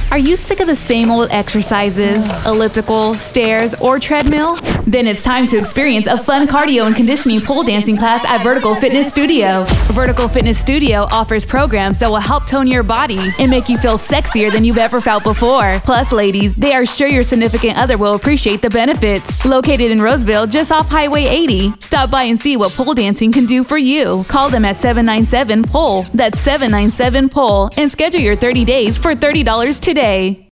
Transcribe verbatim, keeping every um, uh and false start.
Are you sick of the same old exercises, elliptical, stairs, or treadmill? Then it's time to experience a fun cardio and conditioning pole dancing class at Vertical Fitness Studio. Vertical Fitness Studio offers programs that will help tone your body and make you feel sexier than you've ever felt before. Plus, ladies, they are sure your significant other will appreciate the benefits. Located in Roseville, just off Highway eighty. Stop by and see what pole dancing can do for you. Call them at seven nine seven, P O L E. That's seven nine seven, P O L E. And schedule your thirty days for thirty dollars today.